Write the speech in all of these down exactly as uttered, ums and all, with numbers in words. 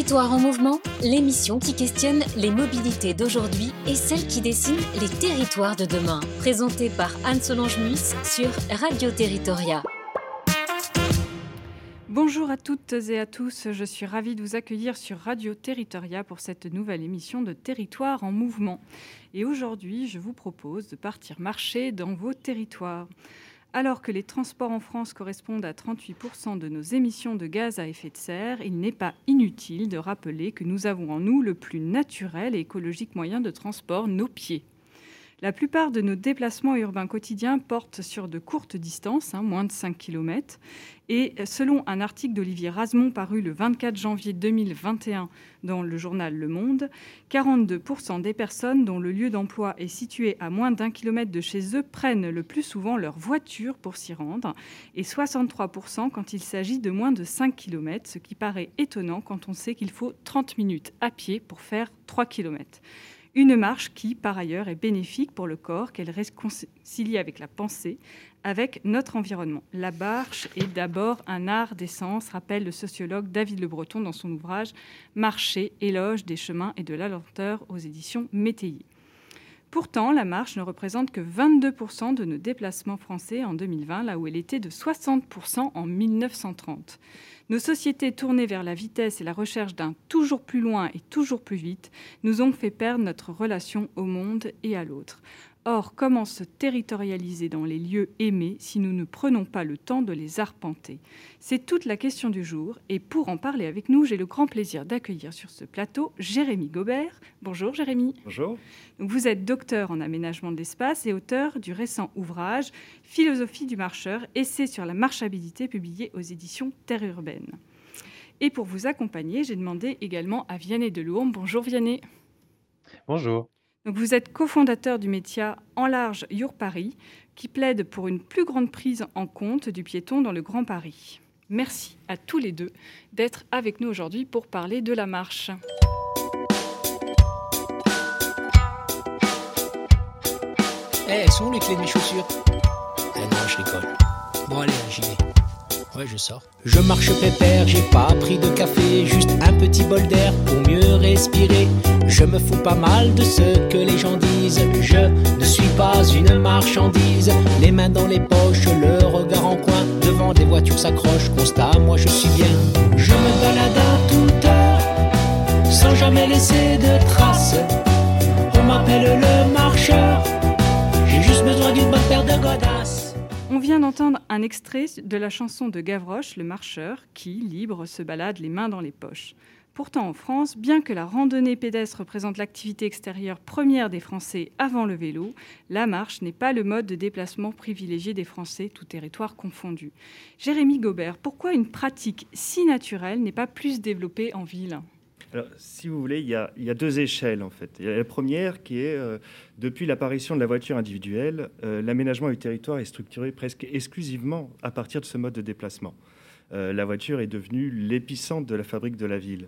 Territoires en mouvement, l'émission qui questionne les mobilités d'aujourd'hui et celles qui dessinent les territoires de demain. Présentée par Anne-Solange Muisse sur Radio Territoria. Bonjour à toutes et à tous, je suis ravie de vous accueillir sur Radio Territoria pour cette nouvelle émission de Territoires en mouvement. Et aujourd'hui, je vous propose de partir marcher dans vos territoires. Alors que les transports en France correspondent à trente-huit pour cent de nos émissions de gaz à effet de serre, il n'est pas inutile de rappeler que nous avons en nous le plus naturel et écologique moyen de transport, nos pieds. La plupart de nos déplacements urbains quotidiens portent sur de courtes distances, hein, moins de cinq kilomètres. Et selon un article d'Olivier Razemont paru le vingt-quatre janvier deux mille vingt et un dans le journal Le Monde, quarante-deux pour cent des personnes dont le lieu d'emploi est situé à moins d'un kilomètre de chez eux prennent le plus souvent leur voiture pour s'y rendre, et soixante-trois pour cent quand il s'agit de moins de cinq kilomètres, ce qui paraît étonnant quand on sait qu'il faut trente minutes à pied pour faire trois kilomètres. Une marche qui, par ailleurs, est bénéfique pour le corps, qu'elle réconcilie avec la pensée, avec notre environnement. La marche est d'abord un art d'essence, rappelle le sociologue David Le Breton dans son ouvrage « Marcher, éloge des chemins et de la lenteur » aux éditions Métayer. Pourtant, la marche ne représente que vingt-deux pour cent de nos déplacements français en deux mille vingt, là où elle était de soixante pour cent en mille neuf cent trente. Nos sociétés tournées vers la vitesse et la recherche d'un toujours plus loin et toujours plus vite nous ont fait perdre notre relation au monde et à l'autre. Or, comment se territorialiser dans les lieux aimés si nous ne prenons pas le temps de les arpenter ? C'est toute la question du jour. Et pour en parler avec nous, j'ai le grand plaisir d'accueillir sur ce plateau Jérémy Gobert. Bonjour Jérémy. Bonjour. Donc, vous êtes docteur en aménagement de l'espace et auteur du récent ouvrage « Philosophie du marcheur, essai sur la marchabilité » publié aux éditions Terre urbaine. Et pour vous accompagner, j'ai demandé également à Vianney Delourme. Bonjour Vianney. Bonjour. Donc vous êtes cofondateur du média En Large Your Paris, qui plaide pour une plus grande prise en compte du piéton dans le Grand Paris. Merci à tous les deux d'être avec nous aujourd'hui pour parler de la marche. Eh, elles sont où les clés de mes chaussures ? Eh non, je rigole. Bon allez, j'y vais. Ouais, je sors. Je marche pépère, j'ai pas pris de café, juste un petit bol d'air pour mieux respirer. Je me fous pas mal de ce que les gens disent. Je ne suis pas une marchandise. Les mains dans les poches, le regard en coin. Devant des voitures s'accrochent, constat, moi je suis bien. Je me balade à toute heure, sans jamais laisser de traces. On m'appelle le marcheur, j'ai juste besoin d'une bonne paire de godasses. On vient d'entendre un extrait de la chanson de Gavroche, Le Marcheur, qui, libre, se balade les mains dans les poches. Pourtant, en France, bien que la randonnée pédestre représente l'activité extérieure première des Français avant le vélo, la marche n'est pas le mode de déplacement privilégié des Français, tout territoire confondu. Jérémy Gobert, pourquoi une pratique si naturelle n'est pas plus développée en ville ? Alors, si vous voulez, il y, a, il y a deux échelles, en fait. Il y a la première qui est, euh, depuis l'apparition de la voiture individuelle, euh, l'aménagement du territoire est structuré presque exclusivement à partir de ce mode de déplacement. Euh, la voiture est devenue l'épicentre de la fabrique de la ville.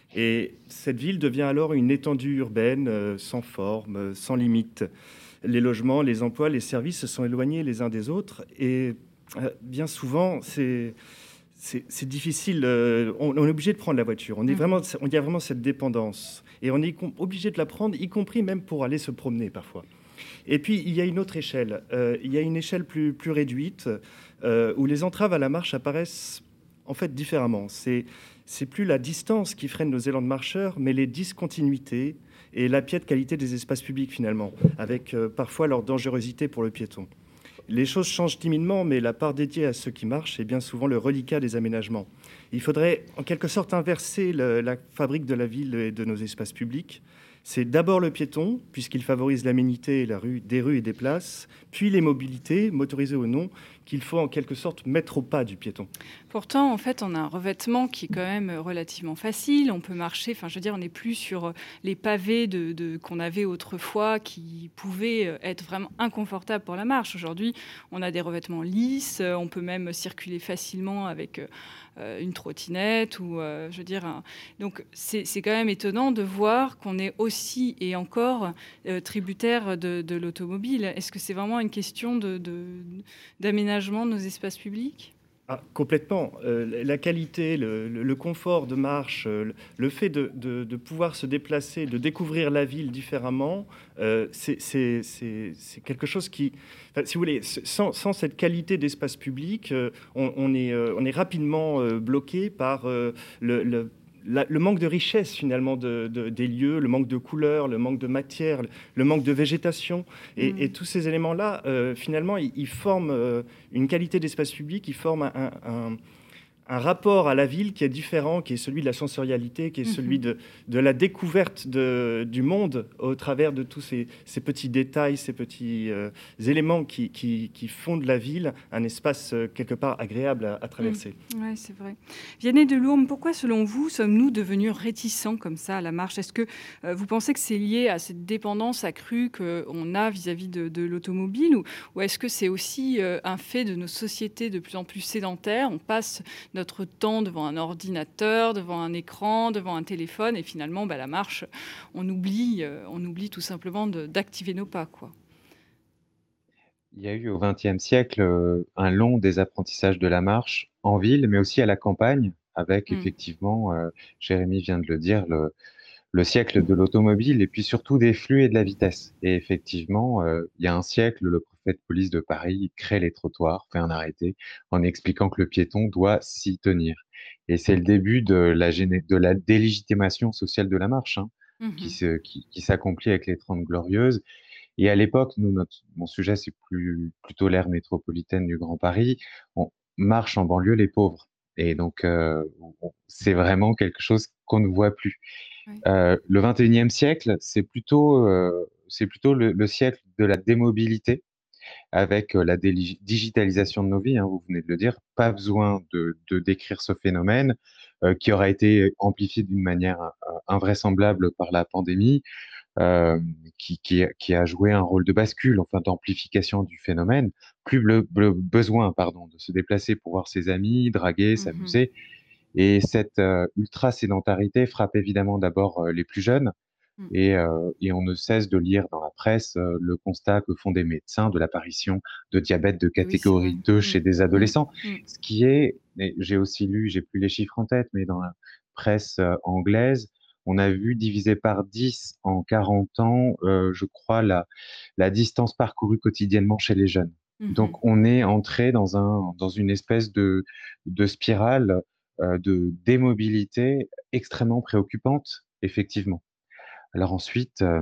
Et cette ville devient alors une étendue urbaine euh, sans forme, euh, sans limite. Les logements, les emplois, les services se sont éloignés les uns des autres. Et euh, bien souvent, c'est... C'est, c'est difficile, euh, on, on est obligé de prendre la voiture, on est vraiment, on y a vraiment cette dépendance, et on est com- obligé de la prendre, y compris même pour aller se promener parfois. Et puis, il y a une autre échelle, euh, il y a une échelle plus, plus réduite, euh, où les entraves à la marche apparaissent en fait différemment. C'est, c'est plus la distance qui freine nos élans de marcheurs, mais les discontinuités et la piètre qualité des espaces publics finalement, avec euh, parfois leur dangerosité pour le piéton. Les choses changent timidement, mais la part dédiée à ceux qui marchent est bien souvent le reliquat des aménagements. Il faudrait en quelque sorte inverser le, la fabrique de la ville et de nos espaces publics. C'est d'abord le piéton, puisqu'il favorise l'aménité et la rue, des rues et des places, puis les mobilités, motorisées ou non, qu'il faut en quelque sorte mettre au pas du piéton. Pourtant, en fait, on a un revêtement qui est quand même relativement facile. On peut marcher, enfin, je veux dire, on n'est plus sur les pavés de, de, qu'on avait autrefois qui pouvaient être vraiment inconfortables pour la marche. Aujourd'hui, on a des revêtements lisses, on peut même circuler facilement avec euh, une trottinette ou, euh, je veux dire, un... donc c'est, c'est quand même étonnant de voir qu'on est aussi et encore euh, tributaire de, de l'automobile. Est-ce que c'est vraiment une question de, de, d'aménagement de nos espaces publics ? Ah, complètement. Euh, la qualité, le, le- le confort de marche, euh, le, le fait de, de- de pouvoir se déplacer, de découvrir la ville différemment, euh, c'est c'est- c'est- c'est quelque chose qui, enfin, si vous voulez, sans, sans cette qualité d'espace public, euh, on, on est, euh, on est rapidement euh, bloqué par euh, le, le- la- le manque de richesse finalement de- de- des lieux, le manque de couleurs, le manque de matière, le, le manque de végétation. Et, et Mm. tous ces éléments-là, euh, finalement, ils, ils forment euh, une qualité d'espace public, ils forment un, un- un rapport à la ville qui est différent, qui est celui de la sensorialité, qui est celui Mhm. de, de la découverte de- du monde au travers de tous ces, ces petits détails, ces petits euh, éléments qui, qui- qui font de la ville un espace euh, quelque part agréable à, à traverser. Oui, c'est vrai. Vianney Delourme, pourquoi, selon vous, sommes-nous devenus réticents comme ça à la marche? Est-ce que euh, vous pensez que c'est lié à cette dépendance accrue qu'on a vis-à-vis de, de l'automobile, ou, ou est-ce que c'est aussi euh, un fait de nos sociétés de plus en plus sédentaires? On passe notre temps devant un ordinateur, devant un écran, devant un téléphone, et finalement, bah, la marche, on oublie, euh, on oublie tout simplement de- d'activer nos pas, quoi. Il y a eu au vingtième siècle euh, un long désapprentissage de la marche en ville, mais aussi à la campagne, avec Mm. effectivement, euh, Jérémy vient de le dire, le, le siècle de l'automobile et puis surtout des flux et de la vitesse. Et effectivement, euh, il y a un siècle, le préfet de police de Paris crée les trottoirs, fait un arrêté en expliquant que le piéton doit s'y tenir. Et c'est le début de la, géné- de la délégitimation sociale de la marche, hein, qui Mhm. se, qui, qui s'accomplit avec les Trente Glorieuses. Et à l'époque, nous, notre, mon sujet, c'est plus, plutôt l'ère métropolitaine du Grand Paris. On marche en banlieue les pauvres. Et donc, euh, on- c'est vraiment quelque chose qu'on ne voit plus. Ouais. Euh, le vingt et unième siècle, c'est plutôt, euh, c'est plutôt le, le siècle de la démobilité, avec euh, la déli- digitalisation de nos vies, hein, vous venez de le dire. Pas besoin de, de décrire ce phénomène euh, qui aura été amplifié d'une manière euh, invraisemblable par la pandémie, euh, qui, qui, qui a joué un rôle de bascule, enfin d'amplification du phénomène. Plus le, le besoin, pardon, de se déplacer pour voir ses amis, draguer, Mhm. s'amuser. Et cette euh, ultra-sédentarité frappe évidemment d'abord euh, les plus jeunes. Mm. Et, euh, et on ne cesse de lire dans la presse euh, le constat que font des médecins de l'apparition de diabète de Et oui, c'est vrai. catégorie deux Mm. chez des Mm. adolescents. Mm. Ce qui est, et j'ai aussi lu, j'ai plus les chiffres en tête, mais dans la presse euh, anglaise, on a vu divisé par dix en quarante ans, euh, je crois, la, la distance parcourue quotidiennement chez les jeunes. Mhm. Donc on est entré dans un, dans une espèce de, de spirale euh, de démobilité extrêmement préoccupante, effectivement. Alors ensuite, euh,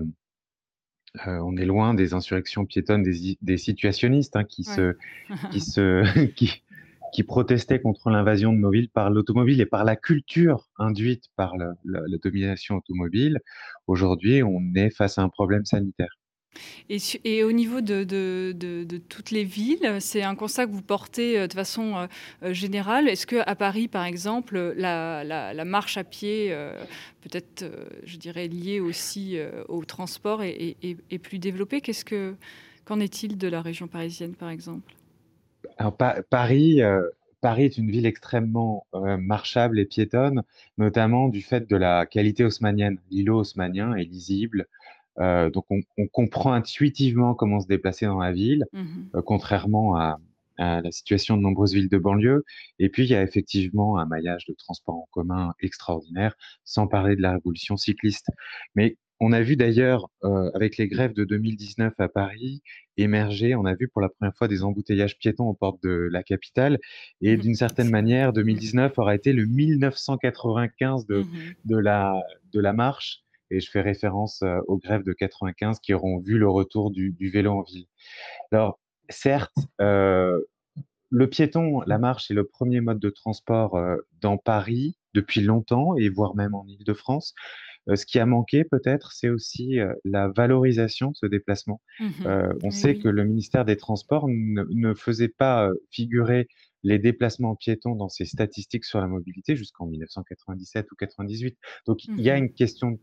euh, on est loin des insurrections piétonnes des, des situationnistes, hein, qui Ouais. se, qui se, qui, qui protestaient contre l'invasion de nos villes par l'automobile et par la culture induite par la, la- la domination automobile. Aujourd'hui, on est face à un problème sanitaire. Et, su- et au niveau de, de- de- de toutes les villes, c'est un constat que vous portez euh, de façon euh, euh, générale. Est-ce qu'à Paris, par exemple, la, la- la marche à pied, euh, peut-être, euh, je dirais, liée aussi euh, au transport, est, est- est- est plus développée? Qu'est-ce que, qu'en est-il de la région parisienne, par exemple? Alors, Pa- Paris, euh, Paris est une ville extrêmement euh, marchable et piétonne, notamment du fait de la qualité haussmannienne. L'îlot haussmannien est lisible. Euh, donc on, on comprend intuitivement comment se déplacer dans la ville, Mhm. euh, contrairement à, à la situation de nombreuses villes de banlieue. Et puis il y a effectivement un maillage de transport en commun extraordinaire, sans parler de la révolution cycliste. Mais on a vu d'ailleurs, euh, avec les grèves de deux mille dix-neuf à Paris, émerger, on a vu pour la première fois des embouteillages piétons aux portes de la capitale. Et Mhm. d'une certaine C'est vrai. manière, Mhm. deux mille dix-neuf aura été le mille neuf cent quatre-vingt-quinze de, Mhm. de la, de la marche. Et je fais référence euh, aux grèves de quatre-vingt-quinze qui auront vu le retour du, du vélo en ville. Alors, certes, euh, le piéton, la marche est le premier mode de transport euh, dans Paris depuis longtemps et voire même en Île-de-France. Euh, ce qui a manqué peut-être, c'est aussi euh, la valorisation de ce déplacement. Mhm. Euh, on Oui, sait que oui. le ministère des Transports ne, ne faisait pas euh, figurer les déplacements piétons dans ses statistiques sur la mobilité jusqu'en mille neuf cent quatre-vingt-dix-sept ou quatre-vingt-dix-huit. Donc il y a Mhm. une question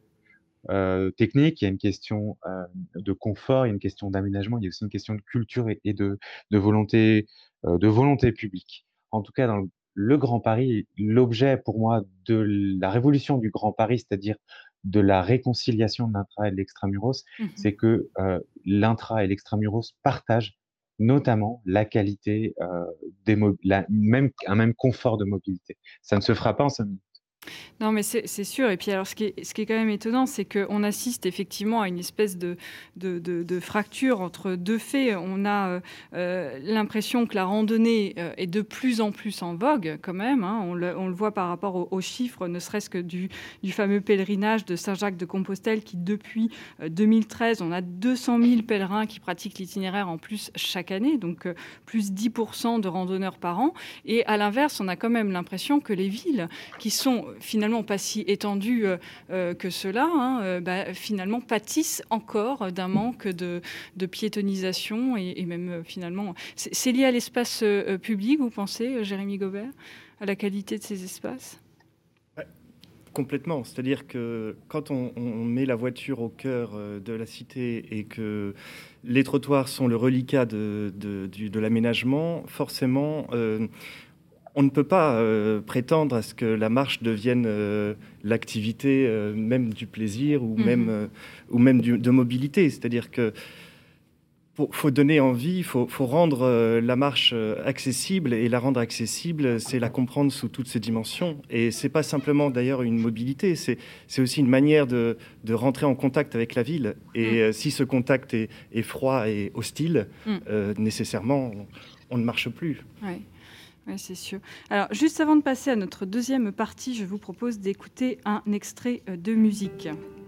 euh, technique, il y a une question euh, de confort, il y a une question d'aménagement, il y a aussi une question de culture et, et de, de volonté, euh, de volonté publique. En tout cas, dans le, le Grand Paris, l'objet pour moi de la révolution du Grand Paris, c'est-à-dire de la réconciliation de l'intra et de l'extramuros, Mhm. c'est que euh, l'intra et l'extramuros partagent notamment la qualité, euh, des mo- la, même, un même confort de mobilité. Ça ne se fera pas en cinq minutes. Non, mais c'est c'est sûr. Et puis, alors, ce qui est, ce qui est quand même étonnant, c'est qu'on assiste effectivement à une espèce de, de, de- de fracture entre deux faits. On a euh, euh, l'impression que la randonnée euh, est de plus en plus en vogue, quand même, hein. On le, on le voit par rapport aux, aux chiffres, ne serait-ce que du, du fameux pèlerinage de Saint-Jacques-de-Compostelle, qui, depuis euh, deux mille treize, on a deux cent mille pèlerins qui pratiquent l'itinéraire en plus chaque année, donc euh, plus dix pour cent de randonneurs par an. Et à l'inverse, on a quand même l'impression que les villes, qui sont finalement pas si étendues euh, euh, que cela, hein, euh, bah, finalement pâtissent encore d'un manque de, de piétonisation et, et même euh, finalement... C'est, c'est lié à l'espace euh, public, vous pensez, euh, Jérémy Gobert, à la qualité de ces espaces ? Ouais, complètement. C'est-à-dire que quand on, on met la voiture au cœur euh, de la cité et que les trottoirs sont le reliquat de, de, du- de l'aménagement, forcément... euh, on ne peut pas euh, prétendre à ce que la marche devienne euh, l'activité euh, même du plaisir ou Mhm. même, euh, ou même du- de mobilité. C'est-à-dire que faut, faut donner envie, il faut, faut rendre euh, la marche euh, accessible, et la rendre accessible, c'est la comprendre sous toutes ses dimensions. Et c'est pas simplement d'ailleurs une mobilité, c'est, c'est aussi une manière de, de rentrer en contact avec la ville. Et Mm. euh, si ce contact est, est froid et hostile, Mm. euh, nécessairement, on, on ne marche plus. Ouais. Oui, c'est sûr. Alors, juste avant de passer à notre deuxième partie, je vous propose d'écouter un extrait euh, de musique.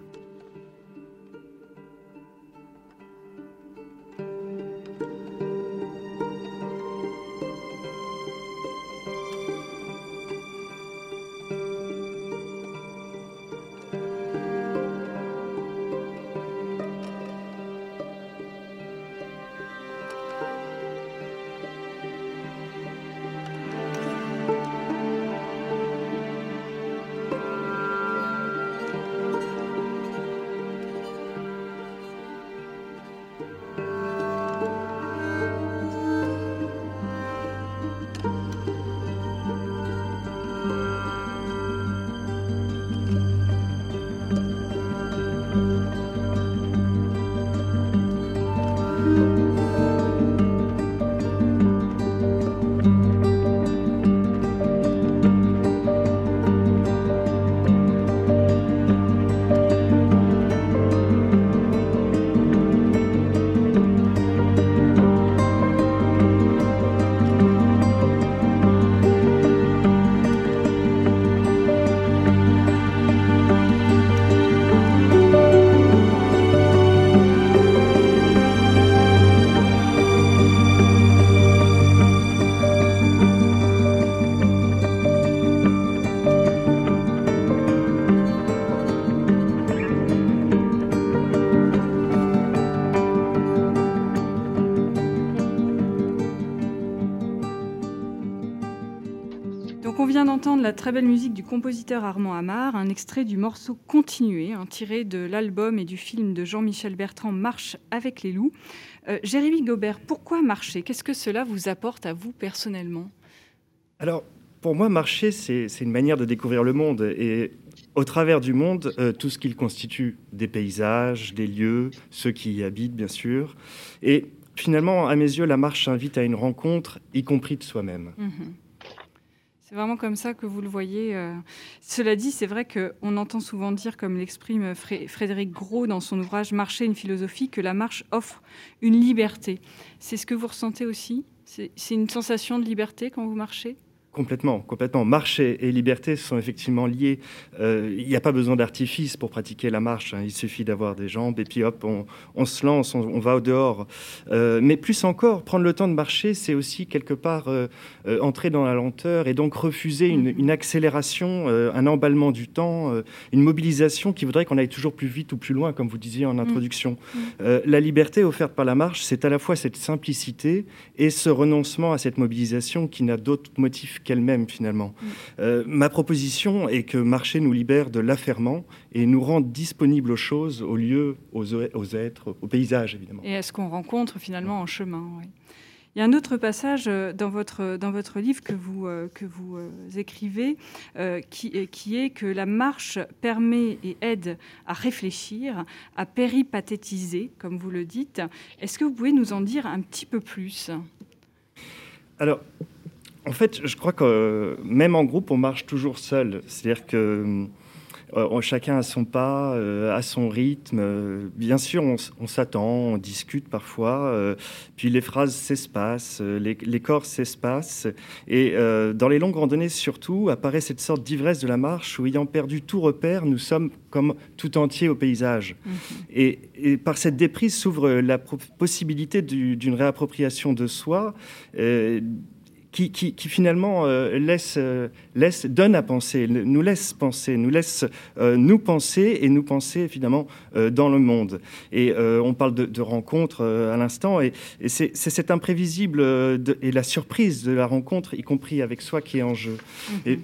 Donc on vient d'entendre la très belle musique du compositeur Armand Amar, un extrait du morceau Continuer, hein, tiré de l'album et du film de Jean-Michel Bertrand, Marche avec les loups. Euh, Jérémy Gobert, pourquoi marcher ? Qu'est-ce que cela vous apporte à vous personnellement ? Alors, pour moi, marcher, c'est, c'est une manière de découvrir le monde. Et au travers du monde, euh, tout ce qu'il constitue, des paysages, des lieux, ceux qui y habitent, bien sûr. Et finalement, à mes yeux, la marche invite à une rencontre, y compris de soi-même. Mmh. C'est vraiment comme ça que vous le voyez. euh. Cela dit, c'est vrai qu'on entend souvent dire, comme l'exprime Fré- Frédéric Gros dans son ouvrage « Marcher, une philosophie », que la marche offre une liberté. C'est ce que vous ressentez aussi ? C'est, c'est une sensation de liberté quand vous marchez ? Complètement, complètement. Marcher et liberté sont effectivement liés. Euh, il n'y a pas besoin d'artifice pour pratiquer la marche, hein. Il suffit d'avoir des jambes et puis hop, on, on se lance, on, on va au dehors. Euh, mais plus encore, prendre le temps de marcher, c'est aussi quelque part euh, euh, entrer dans la lenteur et donc refuser une, une accélération, euh, un emballement du temps, euh, une mobilisation qui voudrait qu'on aille toujours plus vite ou plus loin, comme vous disiez en introduction. Mmh. Euh, la liberté offerte par la marche, c'est à la fois cette simplicité et ce renoncement à cette mobilisation qui n'a d'autre motif qu'elle-même finalement. Mmh. Euh, ma proposition est que marcher nous libère de l'affairement et nous rend disponibles aux choses, aux lieux, aux, aux êtres, aux paysages évidemment. Et à ce qu'on rencontre finalement en chemin, oui. Il y a un autre passage euh, dans votre, dans votre livre que vous, euh, que vous euh, écrivez euh, qui, qui est que la marche permet et aide à réfléchir, à péripathétiser, comme vous le dites. Est-ce que vous pouvez nous en dire un petit peu plus ? Alors, en fait, je crois que euh, même en groupe, on marche toujours seul. C'est-à-dire que euh, chacun a son pas, euh, à son rythme. Euh, bien sûr, on, on s'attend, on discute parfois. Euh, puis les phrases s'espacent, euh, les, les corps s'espacent. Et euh, dans les longues randonnées, surtout, apparaît cette sorte d'ivresse de la marche où, ayant perdu tout repère, nous sommes comme tout entier au paysage. Mmh. Et, et par cette déprise s'ouvre la pro- possibilité du, d'une réappropriation de soi. Euh, Qui, qui, qui finalement euh, laisse, euh, laisse, donne à penser, nous laisse penser, nous laisse euh, nous penser et nous penser finalement euh, dans le monde. Et euh, on parle de, de rencontres euh, à l'instant, et, et c'est, c'est cet imprévisible euh, de, et la surprise de la rencontre, y compris avec soi, qui est en jeu. Mm-hmm. Et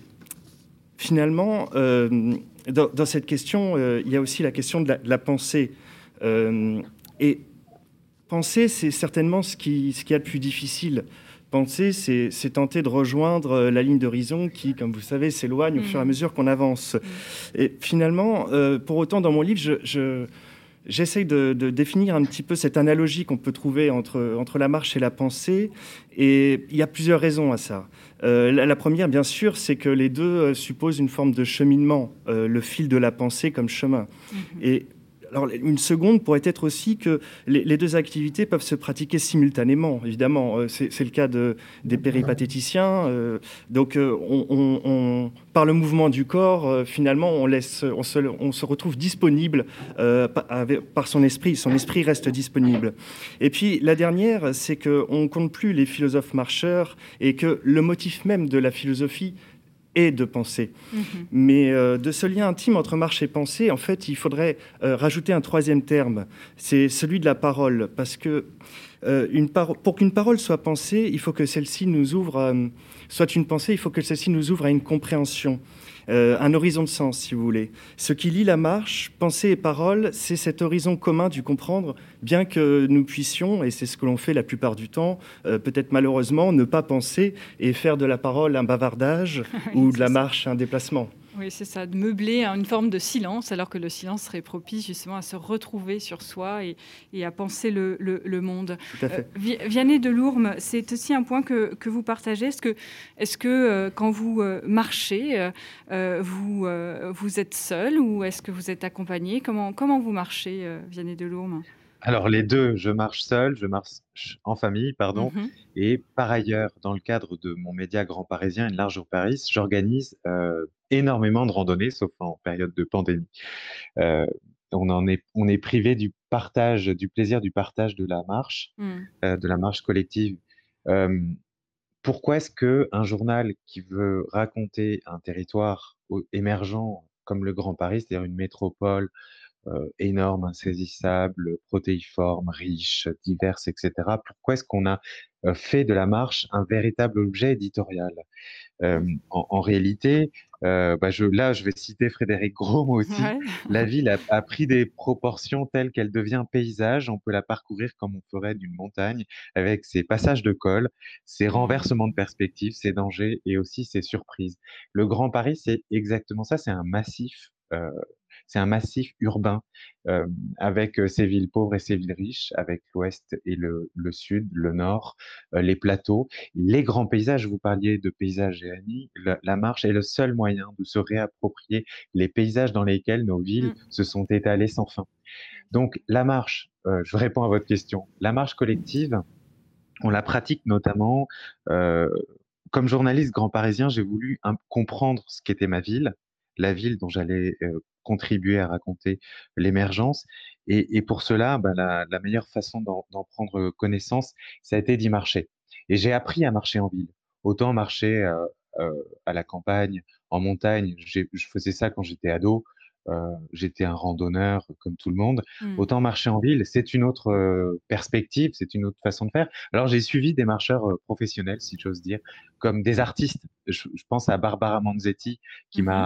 finalement, euh, dans, dans cette question, euh, il y a aussi la question de la, de la pensée. Euh, et penser, c'est certainement ce qui, ce qui est le plus difficile. Penser, c'est, c'est tenter de rejoindre la ligne d'horizon qui, comme vous savez, s'éloigne mmh. au fur et à mesure qu'on avance. Mmh. Et finalement, euh, pour autant, dans mon livre, je, je, j'essaye de, de définir un petit peu cette analogie qu'on peut trouver entre, entre la marche et la pensée. Et il y a plusieurs raisons à ça. Euh, la, la première, bien sûr, c'est que les deux euh, supposent une forme de cheminement, euh, le fil de la pensée comme chemin. Mmh. Et alors, une seconde pourrait être aussi que les, les deux activités peuvent se pratiquer simultanément, évidemment. Euh, c'est, c'est le cas de, des péripatéticiens. Euh, donc, euh, on, on, on, par le mouvement du corps, euh, finalement, on, laisse, on, se, on se retrouve disponible euh, par, avec, par son esprit. Son esprit reste disponible. Et puis, la dernière, c'est qu'on ne compte plus les philosophes marcheurs et que le motif même de la philosophie et de penser. Mmh. Mais euh, de ce lien intime entre marche et pensée, en fait, il faudrait euh, rajouter un troisième terme, c'est celui de la parole, parce que euh, une par- pour qu'une parole soit pensée, il faut que celle-ci nous ouvre, euh, soit une pensée, il faut que celle-ci nous ouvre à une compréhension, euh, un horizon de sens, si vous voulez. Ce qui lie la marche, pensée et parole, c'est cet horizon commun du comprendre, bien que nous puissions, et c'est ce que l'on fait la plupart du temps, euh, peut-être malheureusement, ne pas penser et faire de la parole un bavardage oui, ou de la ça. marche un déplacement. Oui, c'est ça, de meubler une forme de silence, alors que le silence serait propice justement à se retrouver sur soi et, et à penser le, le, le monde. Tout à fait. Euh, Vianney Delourme, c'est aussi un point que, que vous partagez. Est-ce que, est-ce que euh, quand vous euh, marchez, euh, vous, euh, vous êtes seul ou est-ce que vous êtes accompagné ? Comment, comment vous marchez, euh, Vianney Delourme ? Alors les deux, je marche seul, je marche en famille, pardon, mmh. et par ailleurs, dans le cadre de mon média Grand Parisien, Une large jour Paris, j'organise euh, énormément de randonnées, sauf en période de pandémie. Euh, on en est, on est privé du partage, du plaisir du partage de la marche, mmh. euh, de la marche collective. Euh, pourquoi est-ce que un journal qui veut raconter un territoire émergent comme le Grand Paris, c'est-à-dire une métropole Euh, énorme, insaisissable, protéiforme, riche, diverse, et cetera. Pourquoi est-ce qu'on a euh, fait de la marche un véritable objet éditorial ? euh, en, en réalité, euh, bah je, là, je vais citer Frédéric Gros, moi aussi. Ouais. La ville a, a pris des proportions telles qu'elle devient paysage. On peut la parcourir comme on ferait d'une montagne, avec ses passages de col, ses renversements de perspective, ses dangers et aussi ses surprises. Le Grand Paris, c'est exactement ça. C'est un massif. Euh, C'est un massif urbain euh, avec euh, ses villes pauvres et ses villes riches, avec l'ouest et le, le sud, le nord, euh, les plateaux, les grands paysages. Vous parliez de paysages, Jérémy. La, la marche est le seul moyen de se réapproprier les paysages dans lesquels nos villes mmh. se sont étalées sans fin. Donc la marche, euh, je réponds à votre question, la marche collective, on la pratique notamment, euh, comme journaliste grand parisien, j'ai voulu un, comprendre ce qu'était ma ville, la ville dont j'allais euh, contribuer à raconter l'émergence. Et, et pour cela, bah, la, la meilleure façon d'en, d'en prendre connaissance, ça a été d'y marcher. Et j'ai appris à marcher en ville. Autant marcher euh, euh, à la campagne, en montagne, j'ai, je faisais ça quand j'étais ado. Euh, j'étais un randonneur comme tout le monde. Mmh. Autant marcher en ville, c'est une autre euh, perspective, c'est une autre façon de faire. Alors j'ai suivi des marcheurs euh, professionnels, si j'ose dire, comme des artistes. Je, je pense à Barbara Manzetti qui mmh. m'a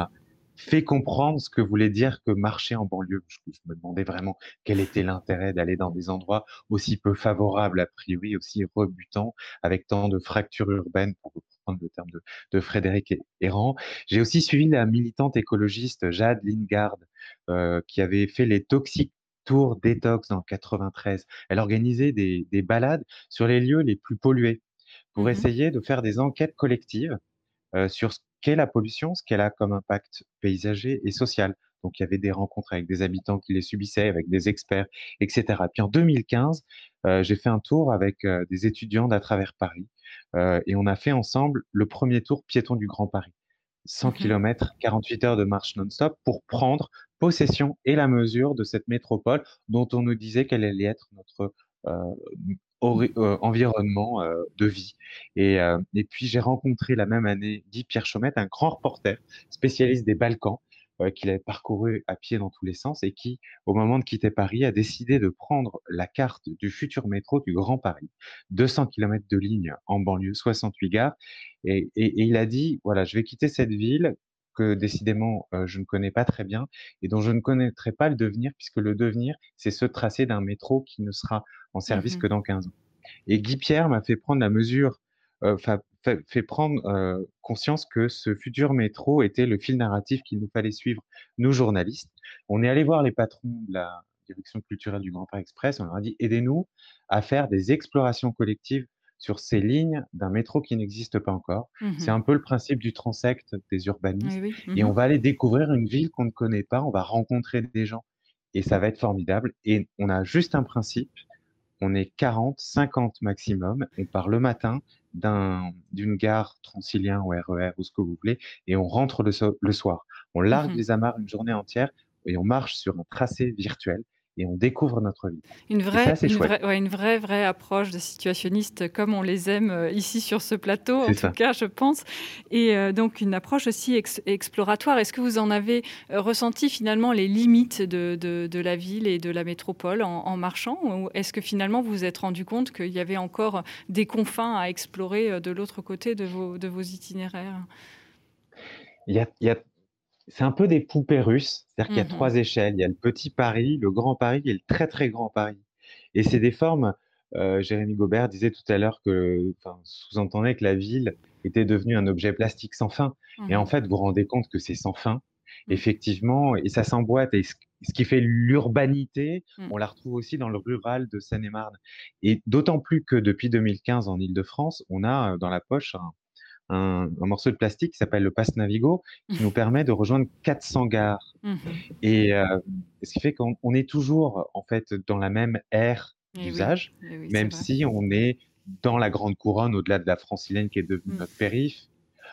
fait comprendre ce que voulait dire que marcher en banlieue. Je, je me demandais vraiment quel était l'intérêt d'aller dans des endroits aussi peu favorables, a priori, aussi rebutants, avec tant de fractures urbaines, pour reprendre le terme de, de Frédéric Errand. J'ai aussi suivi la militante écologiste Jade Lingard, euh, qui avait fait les Toxic Tours Détox en quatre-vingt-treize. Elle organisait des, des balades sur les lieux les plus pollués pour Mhm. essayer de faire des enquêtes collectives euh, sur ce qu'est la pollution, ce qu'elle a comme impact paysager et social. Donc, il y avait des rencontres avec des habitants qui les subissaient, avec des experts, et cetera. Puis en deux mille quinze, euh, j'ai fait un tour avec euh, des étudiants d'à travers Paris euh, et on a fait ensemble le premier tour piéton du Grand Paris. cent Mhm. kilomètres, quarante-huit heures de marche non-stop pour prendre possession et la mesure de cette métropole dont on nous disait qu'elle allait être notre euh, ori- euh, environnement euh, de vie. Et, euh, et puis j'ai rencontré la même année Guy Pierre Chaumette, un grand reporter spécialiste des Balkans, euh, qu'il avait parcouru à pied dans tous les sens et qui, au moment de quitter Paris, a décidé de prendre la carte du futur métro du Grand Paris. deux cents kilomètres de ligne en banlieue, soixante-huit gares. Et, et, et il a dit, voilà, je vais quitter cette ville que décidément euh, je ne connais pas très bien et dont je ne connaîtrai pas le devenir, puisque le devenir, c'est ce tracé d'un métro qui ne sera en service Mhm. que dans quinze ans. Et Guy Pierre m'a fait prendre la mesure, euh, fa- fa- fait prendre euh, conscience que ce futur métro était le fil narratif qu'il nous fallait suivre, nous journalistes. On est allé voir les patrons de la direction culturelle du Grand Paris Express, on leur a dit aidez-nous à faire des explorations collectives sur ces lignes d'un métro qui n'existe pas encore. C'est Mhm. un peu le principe du transect des Oui, urbanistes. oui. Et on Mhm. va aller découvrir une ville qu'on ne connaît pas, on va rencontrer des gens et ça va être formidable. Et on a juste un principe, on est quarante, cinquante maximum. On part le matin d'un, d'une gare Transilien ou R E R ou ce que vous voulez, et on rentre le, so- le soir. On largue Mhm. les amarres une journée entière et on marche sur un tracé virtuel et on découvre notre ville. Une Et vraie, ça, c'est une chouette. vraie, ouais, une vraie, vraie approche de situationniste comme on les aime euh, ici sur ce plateau, en C'est tout ça. cas, je pense. Et euh, donc une approche aussi ex- exploratoire. Est-ce que vous en avez euh, ressenti finalement les limites de, de, de la ville et de la métropole en, en marchant? Ou est-ce que finalement vous vous êtes rendu compte qu'il y avait encore des confins à explorer euh, de l'autre côté de vos, de vos itinéraires? Il y a, il y a, c'est un peu des poupées russes, c'est-à-dire qu'il y a Mhm. trois échelles. Il y a le petit Paris, le grand Paris et le très très grand Paris. Et c'est des formes, euh, Jérémy Gobert disait tout à l'heure que, enfin, sous-entendait que la ville était devenue un objet plastique sans fin. Et en Mhm. fait, vous vous rendez compte que c'est sans fin, Mhm. effectivement, et ça s'emboîte. Et ce, ce qui fait l'urbanité, Mhm. on la retrouve aussi dans le rural de Seine-et-Marne. Et d'autant plus que depuis deux mille quinze, en Île-de-France, on a euh, dans la poche un, un- un morceau de plastique qui s'appelle le Pass Navigo, qui nous permet de rejoindre quatre cents gares. Mhm. Et euh, ce qui fait qu'on on est toujours en fait dans la même ère Eh oui, d'usage, eh oui, c'est même vrai. si on est dans la grande couronne, au-delà de la francilienne qui est devenue Mhm. notre périph'.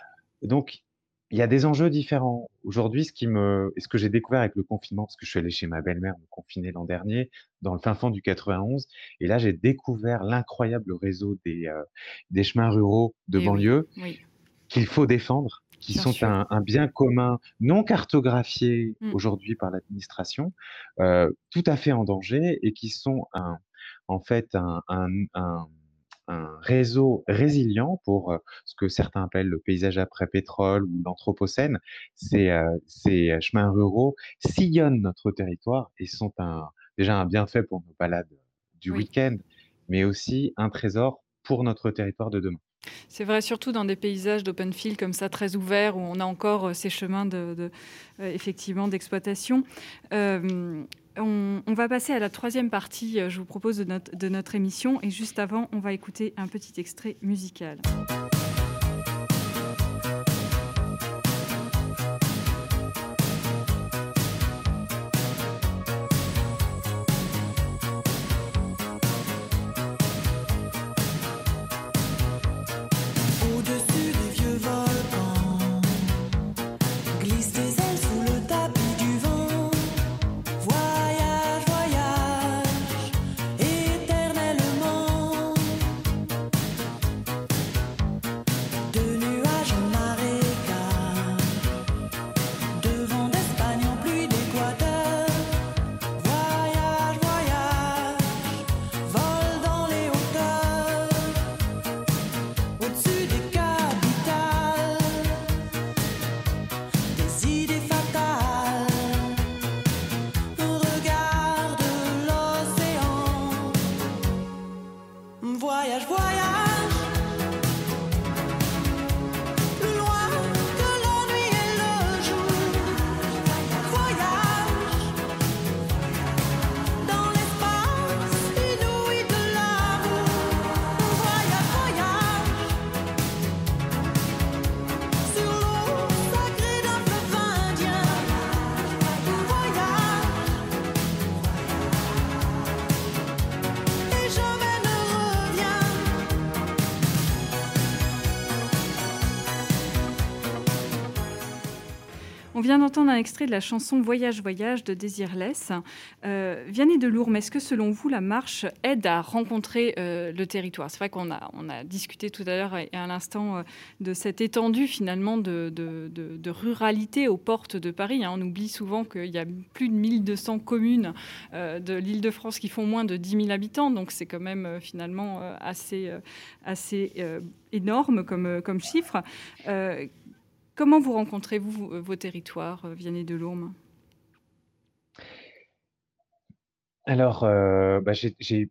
Donc, il y a des enjeux différents. Aujourd'hui, ce qui me, et ce que j'ai découvert avec le confinement, parce que je suis allé chez ma belle-mère me confiner l'an dernier, dans le fin fond du quatre-vingt-onze, et là, j'ai découvert l'incroyable réseau des, euh, des chemins ruraux de Eh oui, banlieue oui, qu'il faut défendre, qui bien sont sûr. un, un bien commun non cartographié Mhm. aujourd'hui par l'administration, euh, tout à fait en danger et qui sont un, en fait un, un, un, un réseau résilient pour euh, ce que certains appellent le paysage après pétrole ou l'anthropocène. Ces, euh, ces chemins ruraux sillonnent notre territoire et sont un, déjà un bienfait pour nos balades du Oui. week-end, mais aussi un trésor pour notre territoire de demain. C'est vrai, surtout dans des paysages d'open field comme ça, très ouverts, où on a encore euh, ces chemins de, de, euh, effectivement d'exploitation. Euh, on, on va passer à la troisième partie, euh, je vous propose, de notre, de notre émission. Et juste avant, on va écouter un petit extrait musical. Au-dessus des vieux volcans, glisse tes ailes sous le tapis du vent. Voyage, voyage, éternellement. On vient d'entendre un extrait de la chanson Voyage, voyage de Désirless. Euh, Vianney Delourme, est-ce que selon vous, la marche aide à rencontrer euh, le territoire ? C'est vrai qu'on a, on a discuté tout à l'heure et à l'instant euh, de cette étendue finalement de, de, de, de ruralité aux portes de Paris. Hein. On oublie souvent qu'il y a plus de mille deux cents communes euh, de l'Île-de-France qui font moins de dix mille habitants. Donc c'est quand même euh, finalement euh, assez, euh, assez euh, énorme comme, euh, comme chiffre. Euh, Comment vous rencontrez-vous vos territoires, Vianney Delourme ? Alors, euh, bah, j'ai, j'ai...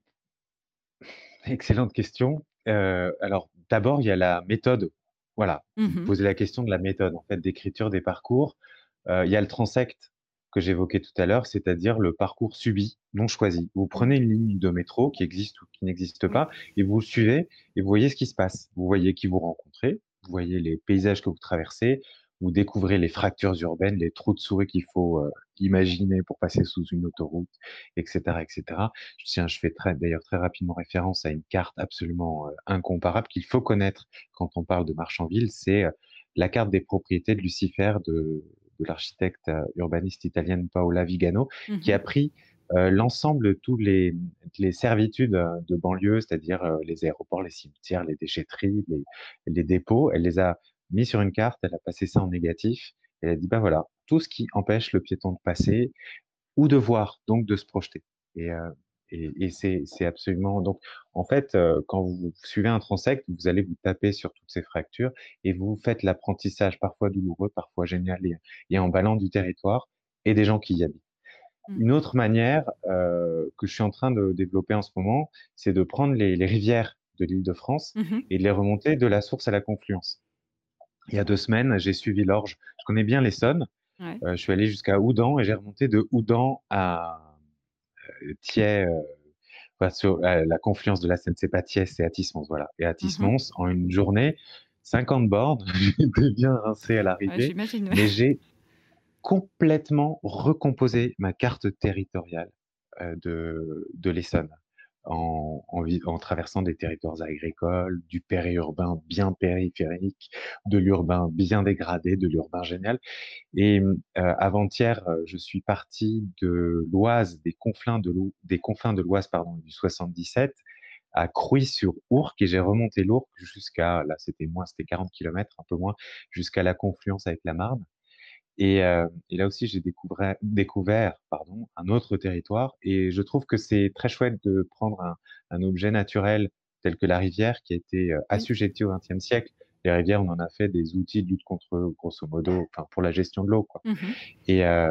excellente question. Euh, alors, d'abord, il y a la méthode. Voilà, vous Mhm. posez la question de la méthode, en fait, d'écriture des parcours. Euh, il y a le transect que j'évoquais tout à l'heure, c'est-à-dire le parcours subi, non choisi. Vous prenez une ligne de métro qui existe ou qui n'existe Oui. pas, et vous suivez, et vous voyez ce qui se passe. Vous voyez qui vous rencontrez, vous voyez les paysages que vous traversez, vous découvrez les fractures urbaines, les trous de souris qu'il faut euh, imaginer pour passer sous une autoroute, et cetera, et cetera. Je tiens, je fais très, d'ailleurs très rapidement référence à une carte absolument euh, incomparable qu'il faut connaître quand on parle de marche en ville, c'est euh, la carte des propriétés de Lucifer de, de l'architecte euh, urbaniste italienne Paola Vigano, Mhm. qui a pris euh, l'ensemble de tous les, les servitudes euh, de banlieue, c'est-à-dire euh, les aéroports, les cimetières, les déchetteries, les, les dépôts. Elle les a mis sur une carte, elle a passé ça en négatif. Elle a dit, bah voilà, tout ce qui empêche le piéton de passer ou de voir, donc de se projeter. Et, euh, et, et c'est, c'est absolument... Donc, en fait, euh, quand vous suivez un transect, vous allez vous taper sur toutes ces fractures et vous faites l'apprentissage parfois douloureux, parfois génial et, et emballant du territoire et des gens qui y habitent. Mm. Une autre manière euh, que je suis en train de développer en ce moment, c'est de prendre les, les rivières de l'Île-de-France Mhm. et de les remonter de la source à la confluence. Il y a deux semaines, j'ai suivi l'Orge. Je connais bien l'Essonne. Ouais. Euh, je suis allé jusqu'à Houdan et j'ai remonté de Houdan à euh, Thiais, euh, enfin, sur euh, la confluence de la Seine. C'est pas Thiais, c'est Athis-Mons, voilà. Et Mhm. Athis-Mons, en une journée, cinquante bornes. J'étais bien rincé à Ouais, l'arrivée, j'imagine. Ouais. mais j'ai complètement recomposé ma carte territoriale euh, de, de l'Essonne en, en, vi- en traversant des territoires agricoles, du périurbain bien périphérique, de l'urbain bien dégradé, de l'urbain génial. Et euh, avant-hier, euh, je suis parti de l'Oise, des confins de l'O- des confins de l'Oise, pardon, du soixante-dix-sept à Crouy-sur-Ourcq et j'ai remonté l'Ourcq jusqu'à, là c'était moins, c'était quarante kilomètres, un peu moins, jusqu'à la confluence avec la Marne. Et, euh, et là aussi, j'ai découvert, découvert pardon, un autre territoire. Et je trouve que c'est très chouette de prendre un, un objet naturel tel que la rivière qui a été euh, Oui. assujettie au vingtième siècle. Les rivières, on en a fait des outils de lutte contre, grosso modo, enfin, pour la gestion de l'eau, quoi. Mhm. Et, euh,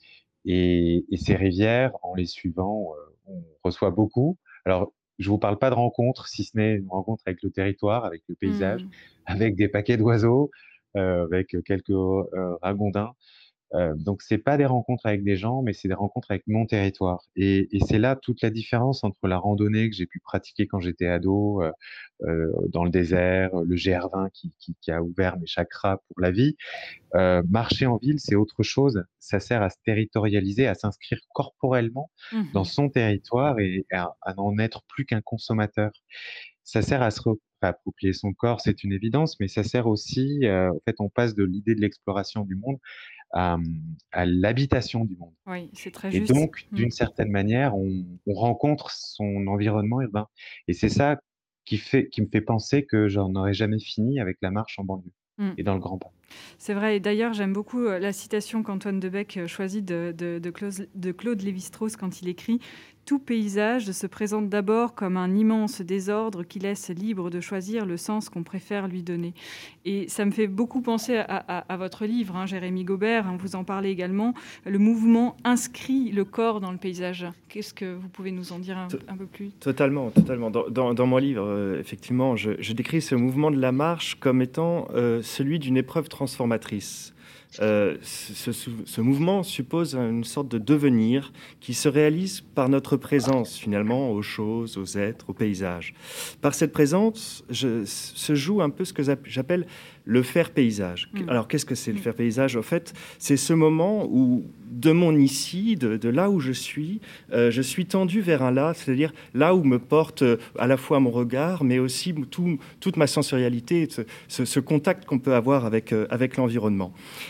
et, et ces rivières, en les suivant, euh, on reçoit beaucoup. Alors, je vous parle pas de rencontres, si ce n'est une rencontre avec le territoire, avec le paysage, Mm. avec des paquets d'oiseaux, euh, avec quelques euh, ragondins. Euh, donc, c'est pas des rencontres avec des gens, mais c'est des rencontres avec mon territoire. Et, et c'est là toute la différence entre la randonnée que j'ai pu pratiquer quand j'étais ado, euh, euh, dans le désert, le G R vingt qui, qui, qui a ouvert mes chakras pour la vie. Euh, marcher en ville, c'est autre chose. Ça sert à se territorialiser, à s'inscrire corporellement dans Mhm. son territoire et à, à n'en être plus qu'un consommateur. Ça sert à se re- approprier son corps, c'est une évidence, mais ça sert aussi, euh, en fait, on passe de l'idée de l'exploration du monde à, à l'habitation du monde. Oui, c'est très Et juste. donc, Mm. d'une certaine manière, on, on rencontre son environnement urbain. Et c'est ça qui fait, qui me fait penser que j'en aurais jamais fini avec la marche en banlieue Mm. et dans le Grand Paris. C'est vrai, et d'ailleurs, j'aime beaucoup euh, la citation qu'Antoine Debec euh, choisit de, de, de Claude, de Claude Lévi-Strauss quand il écrit « Tout paysage se présente d'abord comme un immense désordre qui laisse libre de choisir le sens qu'on préfère lui donner. » Et ça me fait beaucoup penser à, à, à votre livre, hein, Jérémy Gaubert, hein, vous en parlez également. Le mouvement inscrit le corps dans le paysage. Qu'est-ce que vous pouvez nous en dire un, un peu plus ? Totalement, totalement. Dans, dans, dans mon livre, euh, effectivement, je, je décris ce mouvement de la marche comme étant euh, celui d'une épreuve transformatrice. Euh, ce, ce, ce mouvement suppose une sorte de devenir qui se réalise par notre présence, finalement, aux choses, aux êtres, aux paysages. Par cette présence, je, se joue un peu ce que j'appelle le faire paysage. Mmh. Alors, qu'est-ce que c'est le faire paysage ? En fait, c'est ce moment où, de mon ici, de, de là où je suis, euh, je suis tendu vers un là, c'est-à-dire là où me porte euh, à la fois mon regard, mais aussi tout, toute ma sensorialité, ce, ce, ce contact qu'on peut avoir avec, euh, avec l'environnement.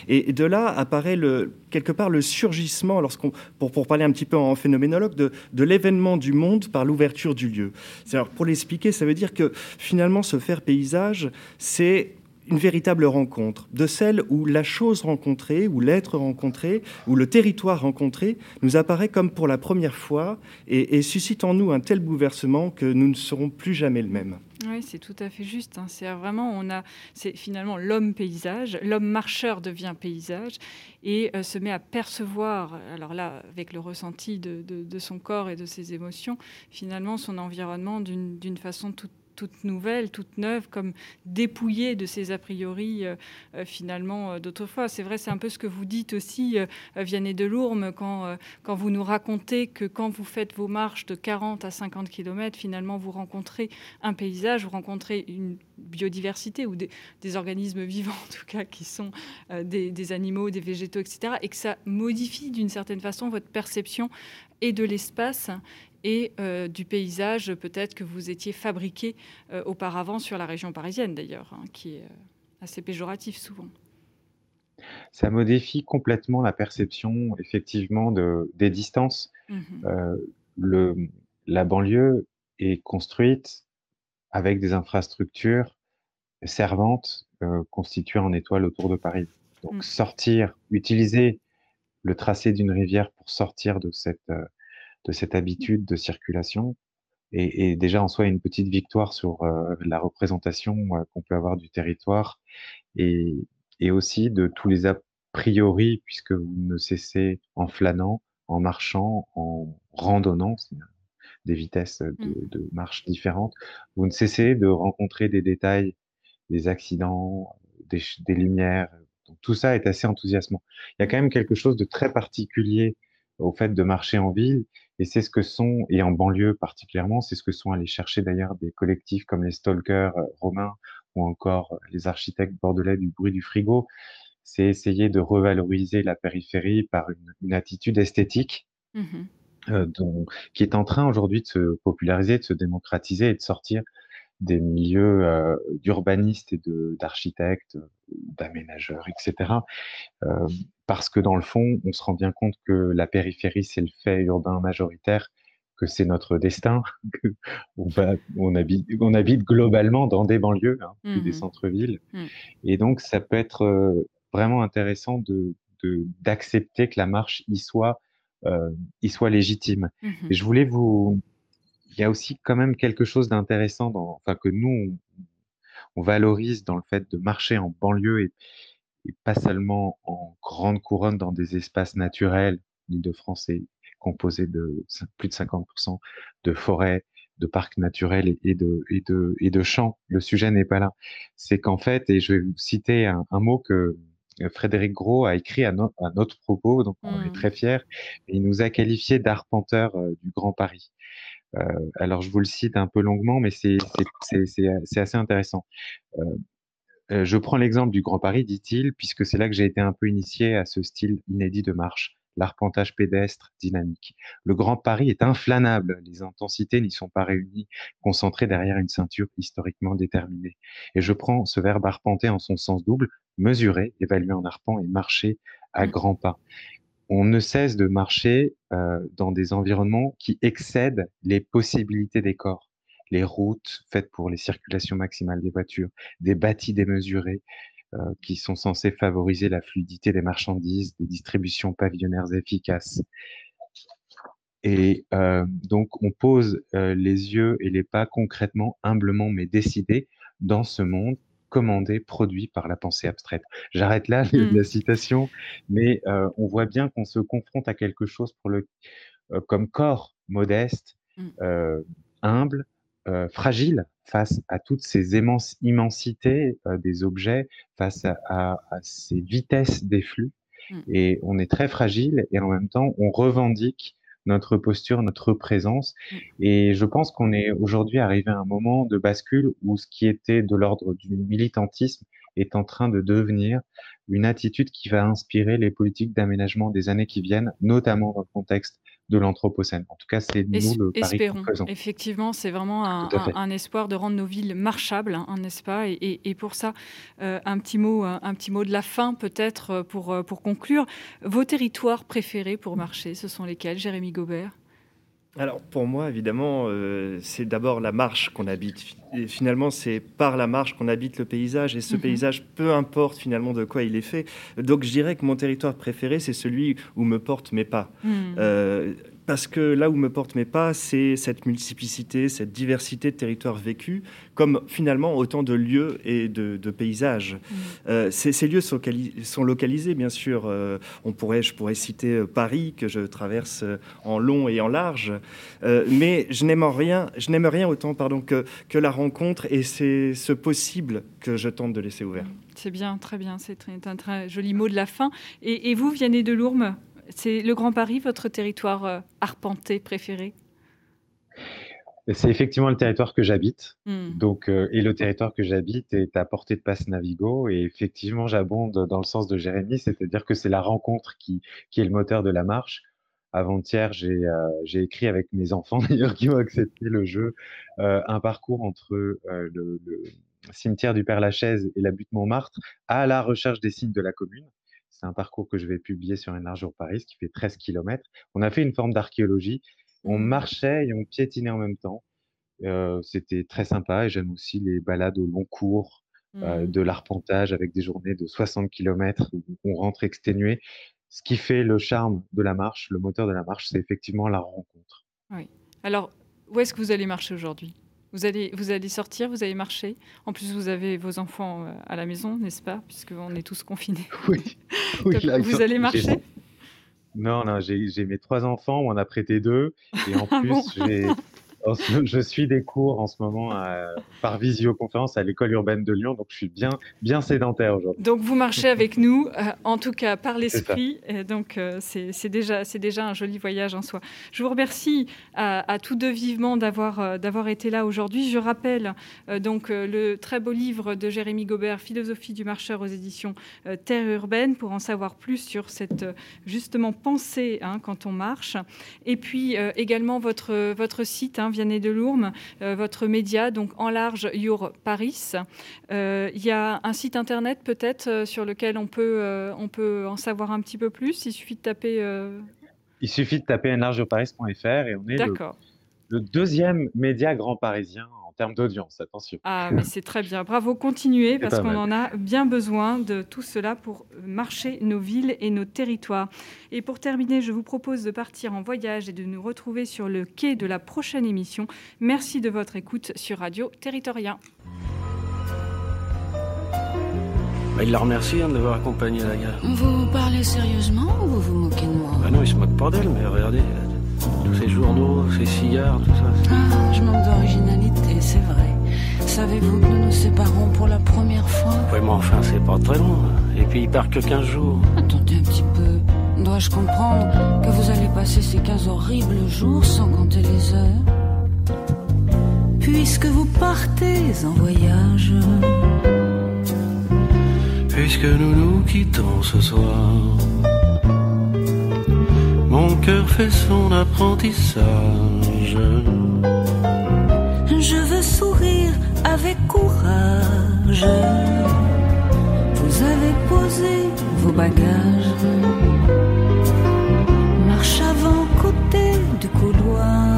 Et de là apparaît le, quelque part le surgissement, lorsqu'on, pour, pour parler un petit peu en phénoménologue, de, de l'événement du monde par l'ouverture du lieu. C'est-à-dire, pour l'expliquer, ça veut dire que finalement, se faire paysage, c'est une véritable rencontre, de celle où la chose rencontrée, ou l'être rencontré, ou le territoire rencontré, nous apparaît comme pour la première fois et, et suscite en nous un tel bouleversement que nous ne serons plus jamais le même. Oui, c'est tout à fait juste. Hein. C'est vraiment, on a, c'est finalement l'homme paysage, l'homme marcheur devient paysage et euh, se met à percevoir, alors là, avec le ressenti de, de, de son corps et de ses émotions, finalement son environnement d'une, d'une façon toute toute nouvelle, toute neuve, comme dépouillée de ses a priori euh, euh, finalement euh, d'autrefois. C'est vrai, c'est un peu ce que vous dites aussi, euh, Vianney Delourme, quand, euh, quand vous nous racontez que quand vous faites vos marches de quarante à cinquante kilomètres, finalement vous rencontrez un paysage, vous rencontrez une biodiversité ou des, des organismes vivants en tout cas qui sont euh, des, des animaux, des végétaux, et cetera. Et que ça modifie d'une certaine façon votre perception et de l'espace et euh, du paysage peut-être que vous étiez fabriqué euh, auparavant sur la région parisienne d'ailleurs, hein, qui est euh, assez péjoratif souvent. Ça modifie complètement la perception effectivement de, des distances. Mmh. Euh, le, la banlieue est construite avec des infrastructures servantes euh, constituées en étoile autour de Paris. Donc Mmh. sortir, utiliser le tracé d'une rivière pour sortir de cette, euh, de cette habitude de circulation est, est déjà en soi une petite victoire sur euh, la représentation euh, qu'on peut avoir du territoire et, et aussi de tous les a priori, puisque vous ne cessez en flânant, en marchant, en randonnant, c'est des vitesses de, Mmh. de marche différentes, vous ne cessez de rencontrer des détails, des accidents, des, des lumières. Donc, tout ça est assez enthousiasmant. Il y a quand même quelque chose de très particulier au fait de marcher en ville, et c'est ce que sont, et en banlieue particulièrement, c'est ce que sont allés chercher d'ailleurs des collectifs comme les Stalkers euh, romains ou encore les architectes bordelais du bruit du frigo. C'est essayer de revaloriser la périphérie par une, une attitude esthétique Mmh. euh, dont, qui est en train aujourd'hui de se populariser, de se démocratiser et de sortir des milieux euh, d'urbanistes et de, d'architectes, d'aménageurs, et cetera. Euh, parce que dans le fond, on se rend bien compte que la périphérie, c'est le fait urbain majoritaire, que c'est notre destin, que on, va, on, habite, on habite globalement dans des banlieues, hein, plus des Mmh. centres-villes. Mmh. Et donc, ça peut être euh, vraiment intéressant de, de, d'accepter que la marche y soit, euh, y soit légitime. Mmh. Et je voulais vous... Il y a aussi quand même quelque chose d'intéressant, dans, enfin que nous, on, on valorise dans le fait de marcher en banlieue et, et pas seulement en grande couronne dans des espaces naturels. L'Île-de-France est composée de plus de cinquante pour cent de forêts, de parcs naturels et, et, de, et, de, et de champs. Le sujet n'est pas là. C'est qu'en fait, et je vais vous citer un, un mot que Frédéric Gros a écrit à, no, à notre propos, donc on est Mmh. très fiers, il nous a qualifiés d'arpenteurs euh, du Grand Paris. Euh, alors, je vous le cite un peu longuement, mais c'est c'est- c'est- c'est assez intéressant. Euh, euh, je prends l'exemple du Grand Paris, dit-il, puisque c'est là que j'ai été un peu initié à ce style inédit de marche, l'arpentage pédestre dynamique. Le Grand Paris est inflammable, les intensités n'y sont pas réunies, concentrées derrière une ceinture historiquement déterminée. Et je prends ce verbe arpenter en son sens double, mesurer, évaluer en arpent et marcher à Mmh. grands pas. On ne cesse de marcher euh, dans des environnements qui excèdent les possibilités des corps. Les routes faites pour les circulations maximales des voitures, des bâtis démesurés euh, qui sont censés favoriser la fluidité des marchandises, des distributions pavillonnaires efficaces. Et euh, donc, on pose euh, les yeux et les pas concrètement, humblement, mais décidés dans ce monde commandé, produit par la pensée abstraite. J'arrête là Mmh. la citation, mais euh, on voit bien qu'on se confronte à quelque chose pour le, euh, comme corps modeste, Mmh. euh, humble, euh, fragile face à toutes ces immenses, immensités euh, des objets, face à, à, à ces vitesses des flux. Mmh. Et on est très fragile et en même temps, on revendique notre posture, notre présence. Mmh. Et je pense qu'on est aujourd'hui arrivé à un moment de bascule où ce qui était de l'ordre du militantisme est en train de devenir une attitude qui va inspirer les politiques d'aménagement des années qui viennent, notamment dans le contexte de l'Anthropocène. En tout cas, c'est nous Es- le pari que nous Espérons. faisons. Effectivement, c'est vraiment un, Tout à fait. un- un espoir de rendre nos villes marchables, hein, n'est-ce pas? Et, et- et pour ça, euh, un petit mot, un, un petit mot de la fin peut-être euh, pour, euh, pour conclure. Vos territoires préférés pour marcher, ce sont lesquels, Jérémy Gobert? Alors pour moi, évidemment, euh, c'est d'abord la marche qu'on habite. Et finalement, c'est par la marche qu'on habite le paysage. Et ce Mhm. paysage, peu importe finalement de quoi il est fait. Donc je dirais que mon territoire préféré, c'est celui où me portent mes pas. Hmm. Euh, parce que là où me portent mes pas, c'est cette multiplicité, cette diversité de territoires vécus, comme finalement autant de lieux et de, de paysages. Hmm. Euh, ces, ces lieux sont, cali- sont localisés, bien sûr. Euh, on pourrait, je pourrais citer euh, Paris, que je traverse euh, en long et en large. Euh, mais je n'aime rien, je n'aime rien autant pardon, que, que la rencontre, et c'est ce possible que je tente de laisser ouvert. C'est bien, très bien. C'est très- un très joli mot de la fin. Et, et vous, Vianney Delourme, c'est le Grand Paris, votre territoire euh, arpenté préféré? Et c'est effectivement le territoire que j'habite. Hmm. Donc, euh, et le territoire que j'habite est à portée de passe Navigo. Et effectivement, j'abonde dans le sens de Jérémy, c'est-à-dire que c'est la rencontre qui, qui est le moteur de la marche. Avant-hier, j'ai euh, j'ai écrit avec mes enfants, d'ailleurs, qui ont accepté le jeu, euh, un parcours entre euh, le, le cimetière du Père-Lachaise et la butte Montmartre à la recherche des signes de la commune. C'est un parcours que je vais publier sur Un large jour Paris, qui fait treize kilomètres. On a fait une forme d'archéologie. On Hmm. marchait et on piétinait en même temps. Euh, c'était très sympa, et j'aime aussi les balades au long cours, euh, Hmm. de l'arpentage avec des journées de soixante kilomètres où on rentre exténué. Ce qui fait le charme de la marche, le moteur de la marche, c'est effectivement la rencontre. Oui. Alors, où est-ce que vous allez marcher aujourd'hui? Vous allez, vous allez sortir, vous allez marcher. En plus, vous avez vos enfants euh, à la maison, n'est-ce pas? Puisqu'on est tous confinés. Oui, oui, Donc, là, vous allez j'ai- marcher? Non, non, j'ai j'ai mes trois enfants, on en a prêté deux, et en Ah plus, bon? j'ai, en ce- je suis des cours en ce moment à- par visioconférence à l'école urbaine de Lyon, donc je suis bien, bien sédentaire aujourd'hui. Donc vous marchez avec nous, euh, en tout cas par C'est ça. l'esprit, et donc euh, c'est c'est déjà, c'est déjà un joli voyage en soi. Je vous remercie à, à tous deux vivement d'avoir euh, d'avoir été là aujourd'hui. Je rappelle euh, donc euh, le très beau livre de Jérémy Gobert, Philosophie du marcheur, aux éditions euh, Terre urbaine, pour en savoir plus sur cette euh, justement pensée, hein, quand on marche. Et puis euh, également votre, votre site, hein, Vianney Delourme, euh, votre média, donc En large Your Paris. Euh, Il y a un site internet peut-être euh, sur lequel on peut, euh, on peut en savoir un petit peu plus. Il suffit de taper. euh, Il suffit de taper un large jour paris point f r et on est le, D'accord. le deuxième média grand parisien en termes d'audience, attention. Ah, mais c'est très bien. Bravo, continuez, C'est parce pas qu'on mal. en a bien besoin de tout cela pour marcher nos villes et nos territoires. Et pour terminer, je vous propose de partir en voyage et de nous retrouver sur le quai de la prochaine émission. Merci de votre écoute sur Radio Territoria. Bah, il la remercie hein, de l'avoir accompagné la gare. Vous parlez sérieusement ou vous vous moquez de moi? Bah non, il se moque pas d'elle, mais regardez, euh, tous ces journaux, ces cigares, tout ça. c'est- Ah, je manque d'originalité, c'est vrai. Savez-vous que nous nous séparons pour la première fois? Ouais, mais enfin, c'est pas très long. Et puis, il part que quinze jours. Attendez un petit peu. Dois-je comprendre que vous allez passer ces quinze horribles jours sans compter les heures? Puisque vous partez en voyage, Puisque nous nous quittons ce soir, mon cœur fait son apprentissage. je veux sourire avec courage. Vous avez posé vos bagages. Marche avant côté du couloir.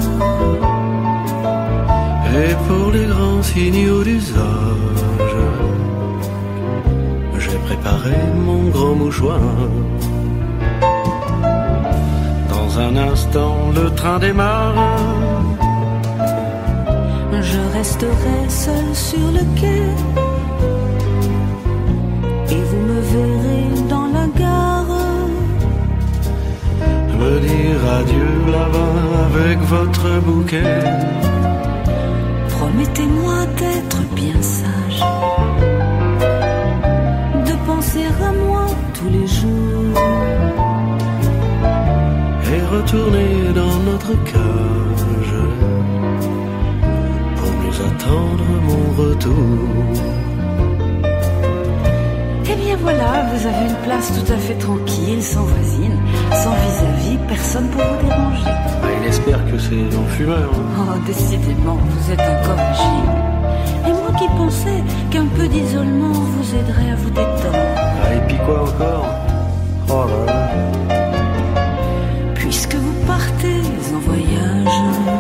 Et pour les grands signaux d'usage, j'ai préparé mon grand mouchoir. Dans un instant, le train démarre. Je resterai seul sur le quai. Et vous me verrez dans la gare. Me dire adieu là-bas avec votre bouquet. Promettez-moi d'être bien sage, de penser à moi tous les jours, Et retourner dans notre cage pour mieux attendre mon retour. voilà, vous avez une place tout à fait tranquille, sans voisine, sans vis-à-vis, personne pour vous déranger. Ah, il espère que c'est en fumeur. Oh, décidément, vous êtes incorrigible. Et moi qui pensais qu'un peu d'isolement vous aiderait à vous détendre. Ah, et puis quoi encore? Oh là là. Puisque vous partez en voyage,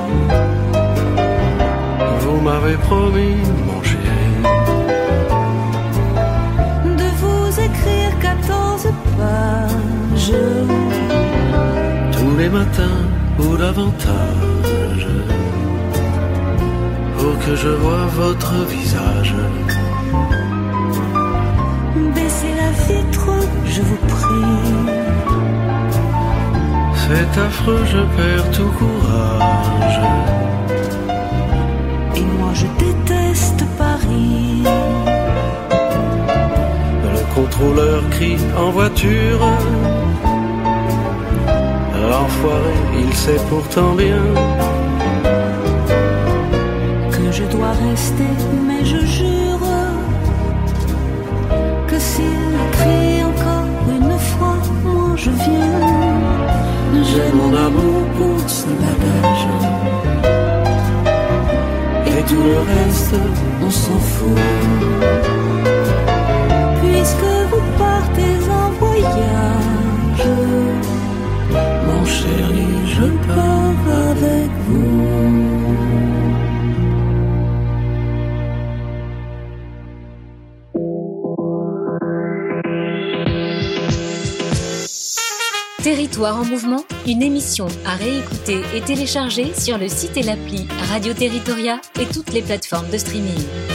Vous m'avez promis, mon chéri, de vous écrire quatorze pages tous les matins ou davantage, pour que je voie votre visage. Baissez la vitre, je vous prie. C'est affreux, je perds tout courage. Et moi je déteste Paris. Le contrôleur crie en voiture. L'enfoiré, il sait pourtant bien Que je dois rester, mais je jure que s'il crie encore une fois, moi je viens. J'ai mon amour pour ce bagage. Et tout le reste, on s'en fout. Puisque vous partez en voyage, mon chéri, je pars avec vous. Territoire en mouvement, une émission à réécouter et télécharger sur le site et l'appli Radio Territoria et toutes les plateformes de streaming.